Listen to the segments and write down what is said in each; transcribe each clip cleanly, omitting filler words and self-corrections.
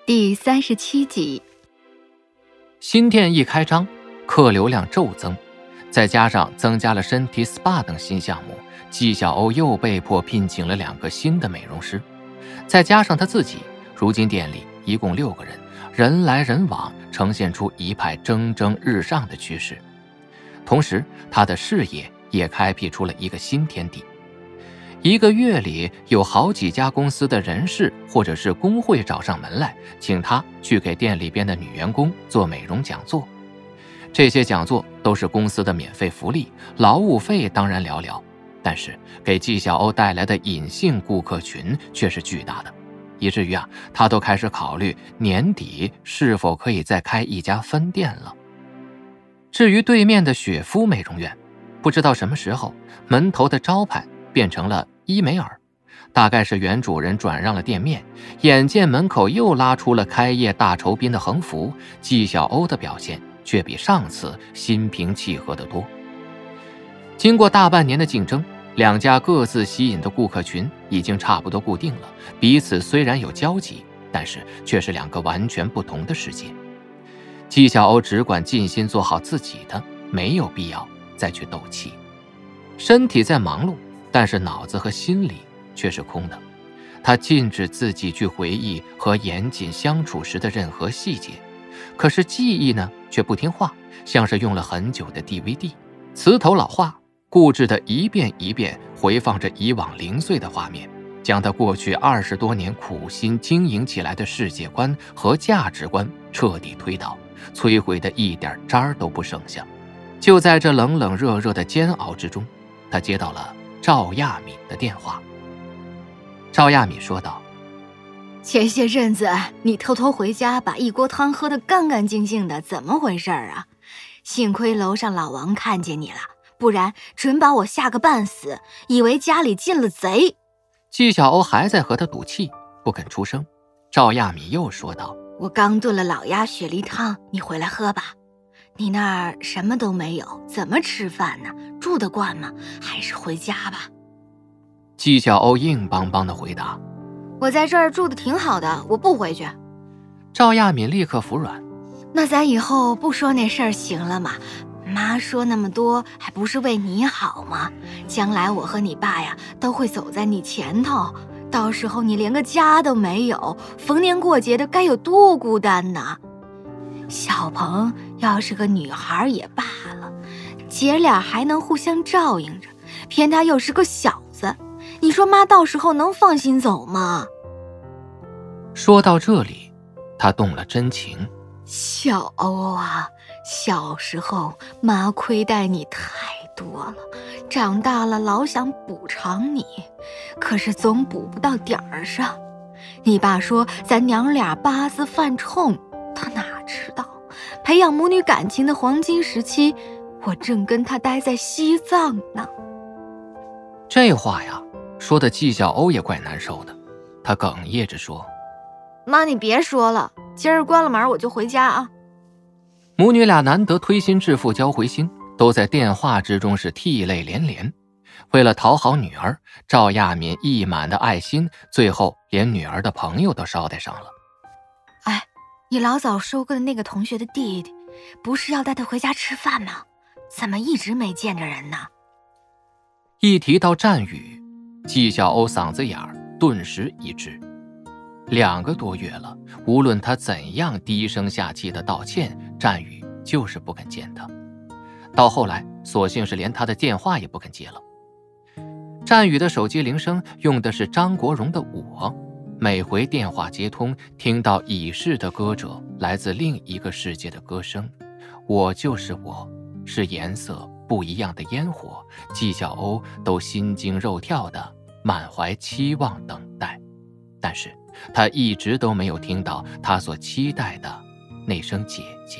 第37集。 新店一开张，客流量骤增，再加上增加了身体 SPA 等新项目，纪晓鸥又被迫聘请了2个新的美容师，再加上他自己，如今店里一共6个人，人来人往，呈现出一派蒸蒸日上的趋势。同时，他的事业也开辟出了一个新天地。1个月里有好几家公司的人事或者是工会找上门来，请他去给店里边的女员工做美容讲座。这些讲座都是公司的免费福利，劳务费当然寥寥，但是给纪晓鸥带来的隐性顾客群却是巨大的，以至于他都开始考虑年底是否可以再开一家分店了。至于对面的雪肤美容院，不知道什么时候门头的招牌变成了伊美尔，大概是原主人转让了店面，眼见门口又拉出了开业大酬宾的横幅，纪晓鸥的表现却比上次心平气和得多。经过大半年的竞争，2家各自吸引的顾客群已经差不多固定了，彼此虽然有交集，但是却是2个完全不同的世界。纪晓鸥只管尽心做好自己的，没有必要再去斗气。身体在忙碌，但是脑子和心里却是空的。他禁止自己去回忆和严谨相处时的任何细节，可是记忆呢却不听话，像是用了很久的 DVD， 磁头老化，固执的一遍一遍回放着以往零碎的画面，将他过去20多年苦心经营起来的世界观和价值观彻底推倒，摧毁的一点渣儿都不剩下。就在这冷冷热热的煎熬之中，他接到了赵亚敏的电话。赵亚敏说道： 前些阵子你偷偷回家把一锅汤喝得干干净净的，怎么回事啊？幸亏楼上老王看见你了，不然准把我吓个半死，以为家里进了贼。 纪晓鸥还在和他赌气，不肯出声。赵亚敏又说道： 我刚炖了老鸭雪梨汤，你回来喝吧。你那儿什么都没有，怎么吃饭呢？住得惯吗？还是回家吧。 纪晓鸥硬邦邦地回答： 我在这儿住得挺好的，我不回去。 赵亚敏立刻服软： 那咱以后不说那事儿行了吗？妈说那么多还不是为你好吗？将来我和你爸呀都会走在你前头，到时候你连个家都没有，逢年过节的该有多孤单呢。小鹏要是个女孩也罢了，姐俩还能互相照应着，偏他又是个小子，你说妈到时候能放心走吗？ 说到这里，他动了真情。 小欧啊，小时候妈亏待你太多了，长大了老想补偿你，可是总补不到点儿上。你爸说咱娘俩八字犯冲，他哪知道培养母女感情的黄金时期，我正跟他待在西藏呢。 这话呀，说的纪晓鸥也怪难受的，他哽咽着说： 妈，你别说了，今儿关了门我就回家啊。 母女俩难得推心置腹交回心，都在电话之中是涕泪连连。为了讨好女儿，赵亚敏溢满的爱心，最后连女儿的朋友都捎带上了。 哎，你老早收购的那个同学的弟弟，不是要带他回家吃饭吗？怎么一直没见着人呢？ 一提到战宇，纪晓鸥嗓子眼儿顿时一滞。2个多月了，无论他怎样低声下气的道歉，战宇就是不肯见他。到后来，索性是连他的电话也不肯接了。战宇的手机铃声用的是张国荣的《我》，每回电话接通，听到已逝的歌者来自另一个世界的歌声，我就是我，是颜色不一样的烟火，纪晓鸥都心惊肉跳的满怀期望等待。但是他一直都没有听到他所期待的那声姐姐。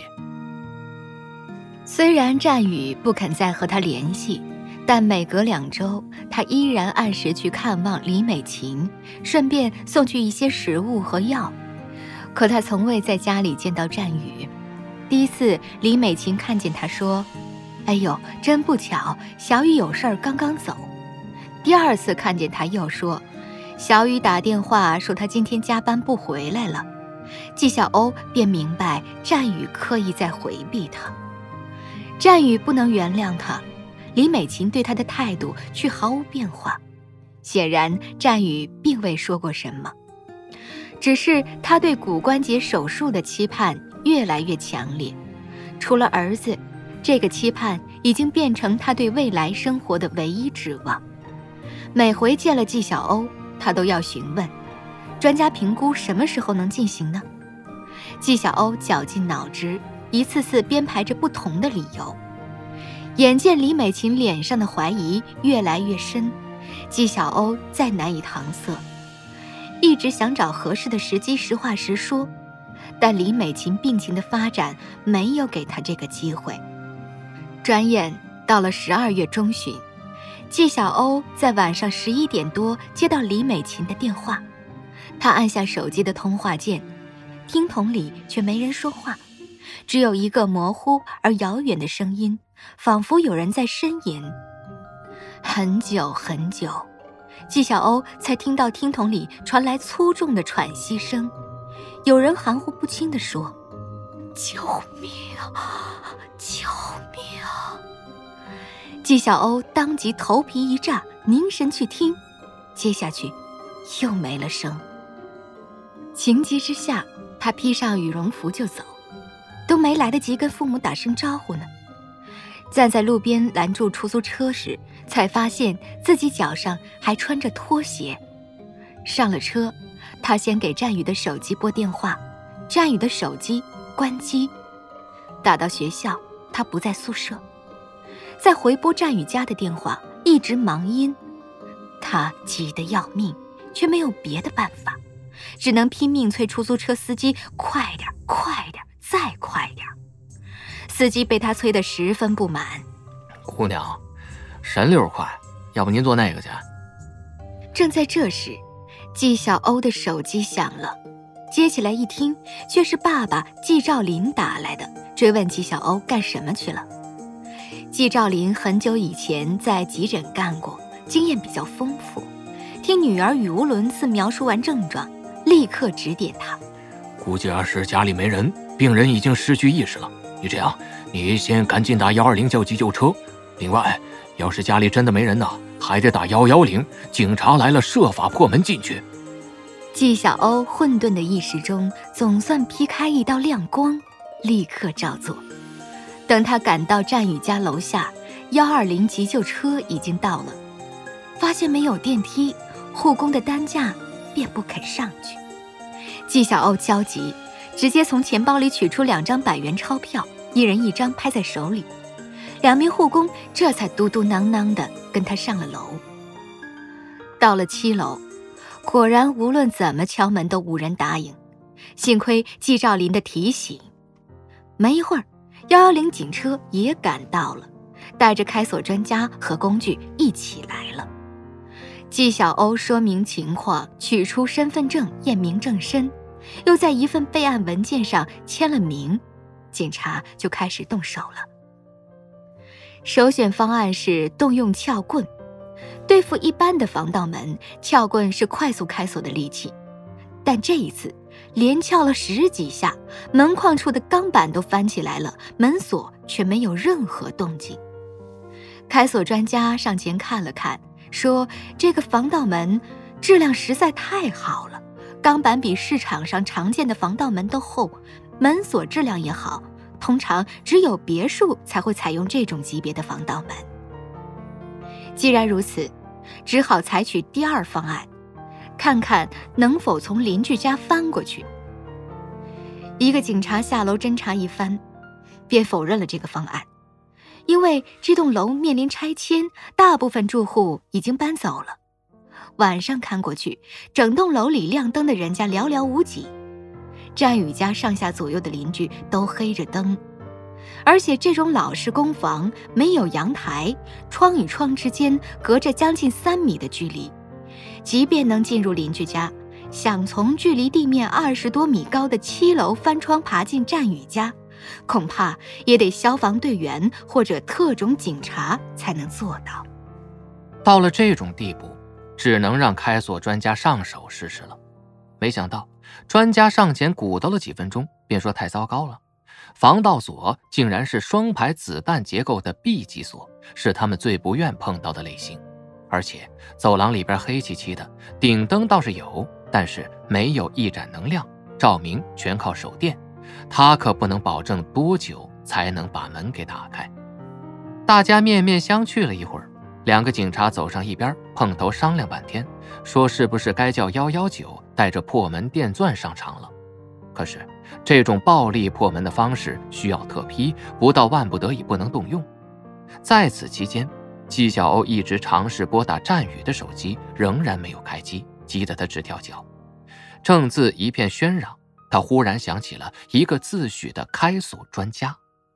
虽然战宇不肯再和他联系，但每隔2周，他依然按时去看望李美琴，顺便送去一些食物和药。可他从未在家里见到战宇。第一次，李美琴看见他说：哎呦，真不巧，小雨有事儿刚刚走。第2次看见他又说：小雨打电话说他今天加班不回来了。 纪晓欧便明白战宇刻意在回避他。战宇不能原谅他，李美琴对他的态度却毫无变化。显然战宇并未说过什么，只是他对骨关节手术的期盼越来越强烈。除了儿子，这个期盼已经变成他对未来生活的唯一指望。每回见了纪晓欧，他都要询问专家评估什么时候能进行呢？纪晓欧绞尽脑汁，一次次编排着不同的理由。眼见李美琴脸上的怀疑越来越深，纪晓欧再难以搪塞，一直想找合适的时机实话实说，但李美琴病情的发展没有给他这个机会。转眼到了12月中旬，纪晓欧在晚上11点多接到李美琴的电话，他按下手机的通话键，听筒里却没人说话，只有一个模糊而遥远的声音，仿佛有人在呻吟。很久很久，纪晓欧才听到听筒里传来粗重的喘息声，有人含糊不清地说：“救命啊！救命啊！”纪晓欧当即头皮一炸，凝神去听，接下去又没了声。情急之下，他披上羽绒服就走，都没来得及跟父母打声招呼呢。站在路边拦住出租车时，才发现自己脚上还穿着拖鞋。上了车，他先给战宇的手机拨电话，战宇的手机关机。打到学校，他不在宿舍。再回拨战宇家的电话，一直忙音。他急得要命，却没有别的办法，只能拼命催出租车司机快点，快点，再快点。司机被他催得十分不满。 姑娘，神溜快，要不您坐那个去？ 正在这时，纪晓欧的手机响了，接起来一听，却是爸爸纪兆林打来的，追问纪晓欧干什么去了。纪兆林很久以前在急诊干过，经验比较丰富，听女儿语无伦次描述完症状，立刻指点他： 估计是家里没人，病人已经失去意识了。你这样，你先赶紧打120叫急救车。另外，要是家里真的没人呢，还得打110，警察来了设法破门进去。 纪晓欧混沌的意识中总算劈开一道亮光，立刻照做。等他赶到战宇家楼下，120急救车已经到了，发现没有电梯，护工的担架便不肯上去。纪晓欧焦急，直接从钱包里取出2张100元钞票，一人1张拍在手里。2名护工这才嘟嘟囔囔地跟他上了楼。到了7楼，果然无论怎么敲门都无人答应，幸亏纪兆林的提醒。没一会儿，110警车也赶到了，带着开锁专家和工具一起来了。纪晓欧说明情况，取出身份证验明正身，又在一份备案文件上签了名，警察就开始动手了。首选方案是动用撬棍。对付一般的防盗门，撬棍是快速开锁的利器，但这一次连撬了10几下，门框处的钢板都翻起来了，门锁却没有任何动静。开锁专家上前看了看，说这个防盗门质量实在太好了，钢板比市场上常见的防盗门都厚，门锁质量也好，通常只有别墅才会采用这种级别的防盗门。既然如此，只好采取第2方案，看看能否从邻居家翻过去。一个警察下楼侦查一番，便否认了这个方案，因为这栋楼面临拆迁，大部分住户已经搬走了。晚上看过去，整栋楼里亮灯的人家寥寥无几，战宇家上下左右的邻居都黑着灯。而且这种老式公房没有阳台，窗与窗之间隔着将近3米的距离，即便能进入邻居家，想从距离地面20多米高的7楼翻窗爬进战宇家，恐怕也得消防队员或者特种警察才能做到。 到了这种地步，只能让开锁专家上手试试了。没想到专家上前鼓捣了几分钟，便说太糟糕了，防盗锁竟然是双排子弹结构的 B 级锁，是他们最不愿碰到的类型。而且走廊里边黑漆漆的，顶灯倒是有，但是没有一盏能亮，照明全靠手电，他可不能保证多久才能把门给打开。大家面面相觑了一会儿，两个警察走上一边，碰头商量半天，说是不是该叫119带着破门电钻上场了。可是这种暴力破门的方式需要特批，不到万不得已不能动用。在此期间，纪晓欧一直尝试拨打战宇的手机，仍然没有开机，急得他直跳脚。正自一片喧嚷，他忽然想起了一个自诩的开锁专家。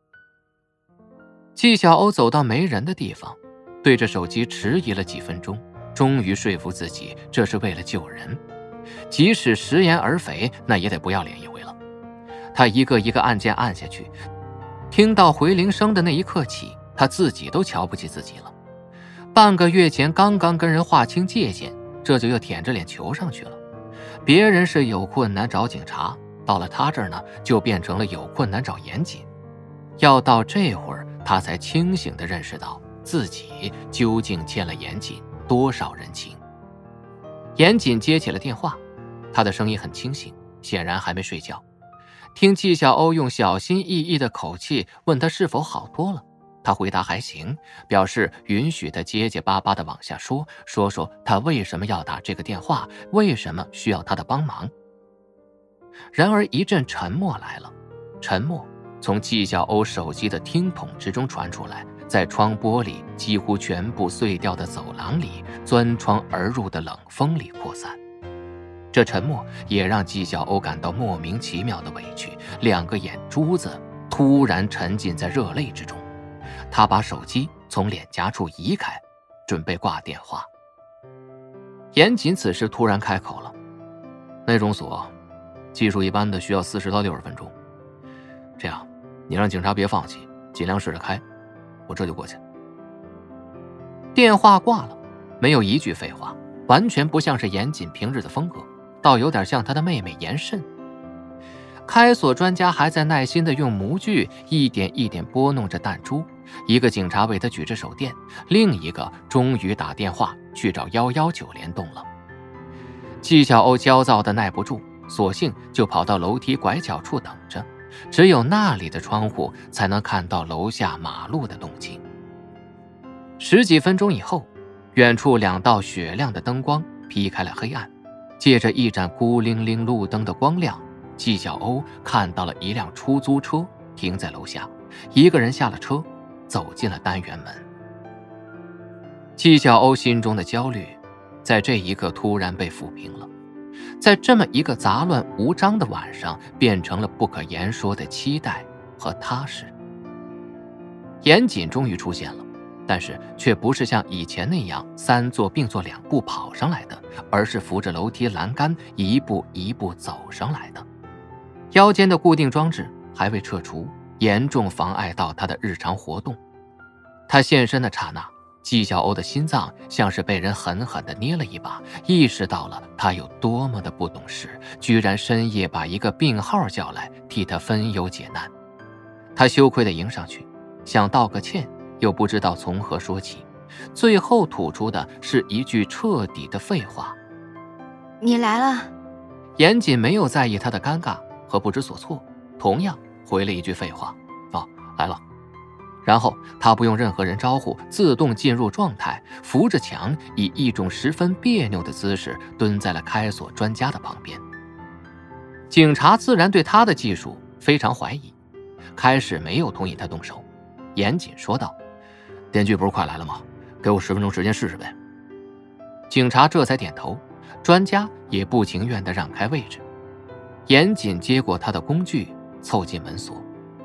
纪晓欧走到没人的地方，对着手机迟疑了几分钟，终于说服自己这是为了救人，即使食言而肥，那也得不要脸一回了。他一个一个按键按下去，听到回铃声的那一刻起，他自己都瞧不起自己了。半个月前刚刚跟人划清界限，这就又舔着脸求上去了。别人是有困难找警察，到了他这儿呢，就变成了有困难找严谨。要到这会儿，他才清醒地认识到自己究竟欠了严谨多少人情。严谨接起了电话，他的声音很清醒，显然还没睡觉。听纪晓欧用小心翼翼的口气问他是否好多了，他回答还行，表示允许他结结巴巴地往下说他为什么要打这个电话，为什么需要他的帮忙。然而一阵沉默来了，沉默从纪晓欧手机的听筒之中传出来，在窗玻璃几乎全部碎掉的走廊里，钻窗而入的冷风里扩散。这沉默也让纪晓欧感到莫名其妙的委屈，两个眼珠子突然沉浸在热泪之中。他把手机从脸颊处移开，准备挂电话。严谨此时突然开口了：那种锁技术一般的需要40到60分钟，这样你让警察别放弃，尽量试着开，我这就过去。电话挂了，没有一句废话，完全不像是严谨平日的风格，倒有点像他的妹妹严慎。开锁专家还在耐心地用模具一点一点拨弄着弹珠，一个警察为他举着手电，另一个终于打电话去找119联动了。纪晓欧焦躁得耐不住，索性就跑到楼梯拐角处等着，只有那里的窗户才能看到楼下马路的动静。10几分钟以后，远处2道雪亮的灯光劈开了黑暗，借着一盏孤零零路灯的光亮，纪晓欧看到了一辆出租车停在楼下，一个人下了车，走进了单元门。纪晓欧心中的焦虑在这一刻突然被抚平了，在这么一个杂乱无章的晚上，变成了不可言说的期待和踏实。严谨终于出现了，但是却不是像以前那样3座并作2步跑上来的，而是扶着楼梯栏杆一步一步走上来的。腰间的固定装置还未撤除，严重妨碍到他的日常活动。他现身的刹那，纪晓欧的心脏像是被人狠狠地捏了一把，意识到了他有多么的不懂事，居然深夜把一个病号叫来替他分忧解难。他羞愧地迎上去，想道个歉，又不知道从何说起，最后吐出的是一句彻底的废话： 你来了。 严谨没有在意他的尴尬和不知所措，同样回了一句废话：哦，来了。然后他不用任何人招呼，自动进入状态，扶着墙，以一种十分别扭的姿势蹲在了开锁专家的旁边。警察自然对他的技术非常怀疑，开始没有同意他动手。严谨说道：电锯不是快来了吗？给我10分钟时间试试呗。警察这才点头，专家也不情愿地让开位置。严谨接过他的工具，凑近门锁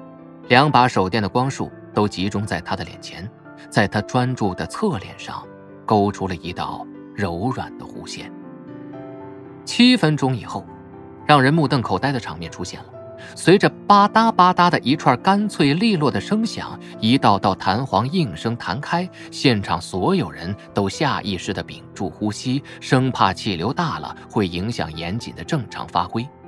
，2把手电的光束都集中在他的脸前，在他专注的侧脸上勾出了一道柔软的弧线。7分钟以后，让人目瞪口呆的场面出现了。随着吧嗒吧嗒的一串干脆利落的声响，一道道弹簧应声弹开，现场所有人都下意识地屏住呼吸，生怕气流大了会影响严谨的正常发挥。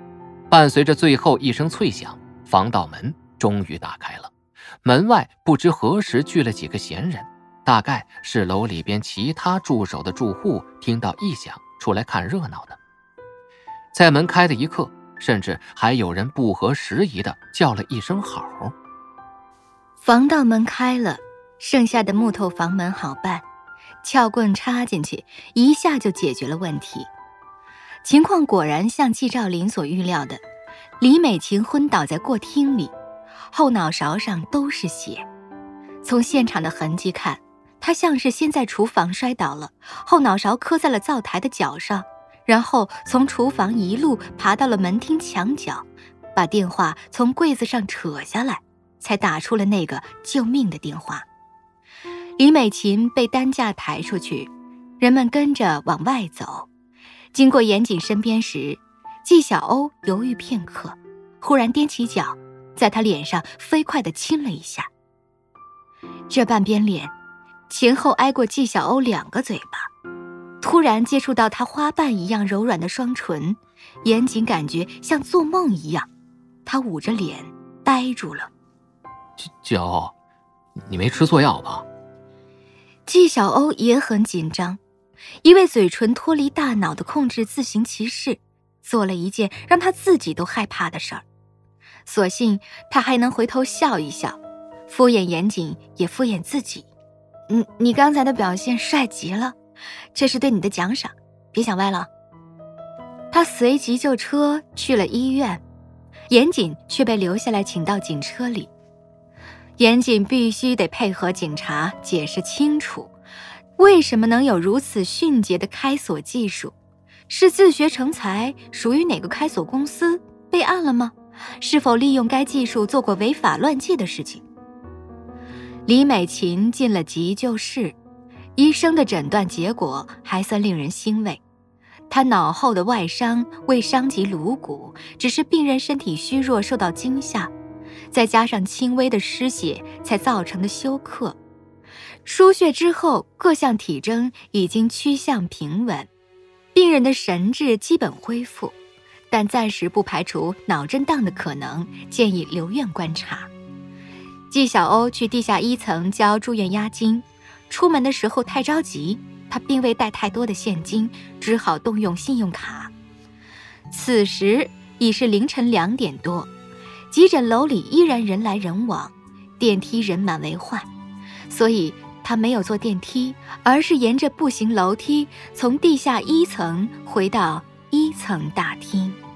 伴随着最后一声脆响，防盗门终于打开了。门外不知何时聚了几个闲人，大概是楼里边其他驻守的住户听到异响出来看热闹的。在门开的一刻，甚至还有人不合时宜地叫了一声好。 防盗门开了，剩下的木头房门好办，撬棍插进去，一下就解决了问题。情况果然像季兆林所预料的，李美琴昏倒在过厅里，后脑勺上都是血。从现场的痕迹看，她像是先在厨房摔倒了，后脑勺磕在了灶台的角上，然后从厨房一路爬到了门厅墙角，把电话从柜子上扯下来，才打出了那个救命的电话。李美琴被担架抬出去，人们跟着往外走。经过严谨身边时，纪晓欧犹豫片刻，忽然踮起脚，在他脸上飞快地亲了一下。这半边脸前后挨过纪晓欧2个嘴巴，突然接触到他花瓣一样柔软的双唇，严谨感觉像做梦一样，他捂着脸呆住了。 纪欧，你没吃错药吧？ 纪晓欧也很紧张，因为嘴唇脱离大脑的控制自行其事，做了一件让他自己都害怕的事儿。所幸他还能回头笑一笑，敷衍严谨也敷衍自己。你刚才的表现帅极了，这是对你的奖赏，别想歪了。他随急救车去了医院，严谨却被留下来请到警车里。严谨必须得配合警察解释清楚，为什么能有如此迅捷的开锁技术？是自学成才，属于哪个开锁公司？备案了吗？是否利用该技术做过违法乱纪的事情？李美琴进了急救室，医生的诊断结果还算令人欣慰。她脑后的外伤未伤及颅骨，只是病人身体虚弱受到惊吓，再加上轻微的失血才造成的休克。输血之后，各项体征已经趋向平稳，病人的神志基本恢复，但暂时不排除脑震荡的可能，建议留院观察。纪晓欧去地下1层交住院押金，出门的时候太着急，他并未带太多的现金，只好动用信用卡。此时已是凌晨2点多，急诊楼里依然人来人往，电梯人满为患，所以他没有坐电梯，而是沿着步行楼梯从地下1层回到1层大厅。